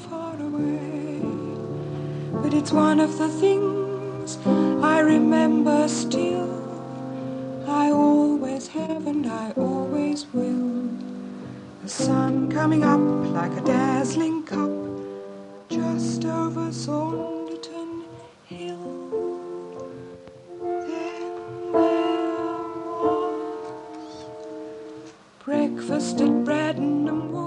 far away. But it's one of the things I remember still. I always have and I always will. The sun coming up like a dazzling cup just over Saunderton Hill. Then there was breakfast at Bradenham Wood.